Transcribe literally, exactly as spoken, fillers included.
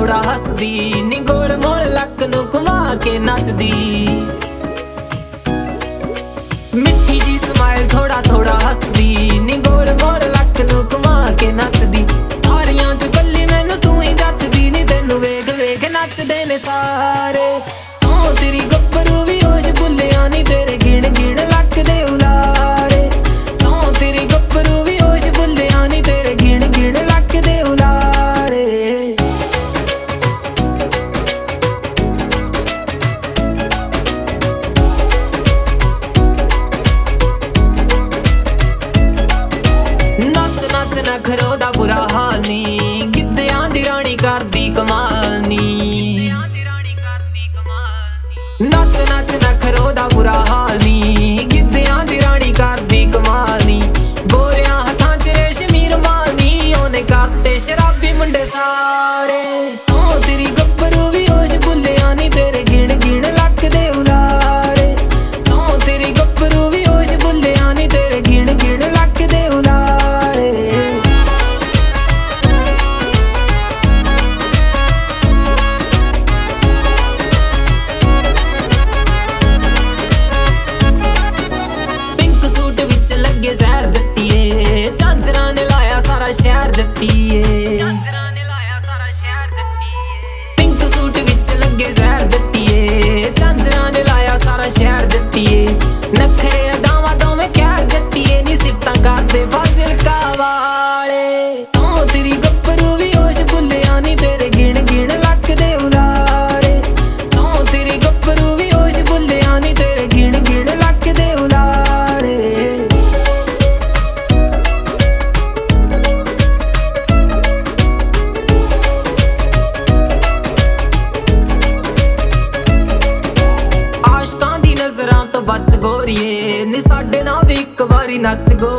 ਥੋੜਾ ਹੱਸਦੀ ਨੀ ਗੋਲ ਮੋਲ ਲੱਕ ਨੂੰ ਘੁਮਾ ਕੇ ਨੱਚਦੀ। ਮਿੱਠੀ ਜੀ ਸਮਾਈਲ ਥੋੜਾ ਥੋੜਾ ਹੱਸਦੀ ਨੀ ਗੋਲ ਮੋਲ ਲੱਕ ਨੂੰ ਘੁਮਾ ਕੇ ਨੱਚਦੀ। ਸਾਰਿਆਂ ਚ ਕੱਲੀ ਮੈਨੂੰ ਤੂੰ ਹੀ ਜੱਚਦੀ ਨੀ ਤੈਨੂੰ ਵੇਖ ਵੇਖ ਨੱਚਦੇ ਨੇ ਸਾਰੇ। ਸੌ ਤੇਰੀ ਗੱਭਰੂ ਵੀ ਹੋਸ਼ ਭੁੱਲਿਆ ਨੀ ਤੇਰੇ ਗਿਣ ਗਿਣ ਲੱਕ ਦੇ ਉਲਾਰੇ। ਸੌ ਤੇਰੀ ਗੱਭਰੂ ਵੀ ਹੋਸ਼ ਭੁੱਲਿਆ ਨੀ ਤੇਰੇ ਗਿਣ ਗਿਣ ਲੱਕ ਦੇ ਉਲਾਰੇ। ਨੱਚ ਨੱਚ ਨਖਰੋ ਦਾ ਬੁਰਾ ਹਾਲ ਨੀ ਗਿੱਧਿਆਂ ਦੀ ਰਾਣੀ ਕਰਦੀ ਕਮਾਲ ਨੀ। ਨੱਚ ਨੱਚ ਨਖਰੋ ਦਾ ਬੁਰਾ ਹਾਲ ਨੀ ਗਿੱਧਿਆਂ ਦੀ ਰਾਣੀ ਕਰਦੀ ਕਮਾਲ ਨੀ। ਗੋਰਿਆਂ ਹੱਥਾਂ ਚ ਰੇਸ਼ਮੀ ਰੁਮਾਲ ਨੀ ਉਹਨੇ ਕਰਤੇ ਸ਼ਰਾਬੀ ਮੁੰਡੇ ਸਾਰੇ। ਸੌ ਤੇਰੀ ਗੱਭਰੂ ਵੀ ਹੋਸ਼ ਭੁੱਲਿਆ ਨੀ ਤੇਰੇ ਗਿਣ ਗਿਣ ਲੱਕ ਦੇ ਉਲਾਰੇ। ਸੌ ਤੇਰੀ ਗੱਭਰੂ ਵੀ ਹੋਸ਼ ਭੁੱਲਿਆ ਨੀ ਤੇਰੇ ਗਿਣ ਗਿਣ ਲੱਕ ਦੇ ਉਲਾਰੇ। ਲੱਗੇ ਜ਼ਹਿਰ ਜੱਟੀਏ ਝਾਂਜਰਾਂ ਨੇ ਲਾਇਆ ਸਾਰਾ ਸ਼ਹਿਰ ਜੱਟੀਏ। ਪਿੰਕ ਸੂਟ ਵਿੱਚ ਲੱਗੇ ਜ਼ਹਿਰ ਜੱਟੀਏ ਝਾਂਜਰਾਂ ਨੇ ਲਾਇਆ ਸਾਰਾ ਸ਼ਹਿਰ ਜੱਟੀਏ। ਨਖਰੇ ਅਦਾਵਾਂ ਦੋਵੇਂ ਕਹਿਰ ਜੱਟੀਏ ਨੀ ਸਿਫਤਾਂ ਕਰਦੇ ਫਾਜ਼ਿਲਕਾ ਵਾਲੇ। ਸੌ ਤੇਰੀ ਗੱਭਰੂ ਵੀ ਹੋਸ਼ ਭੁੱਲਿਆ ਨੀ ਤੇਰੇ ਗਿਣ ਗਿਣ ਲੱਕ ਦੇ ਉਲਾਰੇ। ਸੌ ਤੇਰੀ ਗੱਭਰੂ ਵੀ ਹੋਸ਼ ਭੁੱਲਿਆ ਨੀ ਤੇਰੇ ਗਿਣ ਗਿਣ ਲੱਕ ਦੇ ਉਲਾਰੇ। ਨਜ਼ਰਾਂ ਤੋਂ ਬਚ ਗੋਰੀਏ ਨੀ ਸਾਡੇ ਨਾਲ ਵੀ ਇੱਕ ਵਾਰੀ ਨੱਚ ਗੋ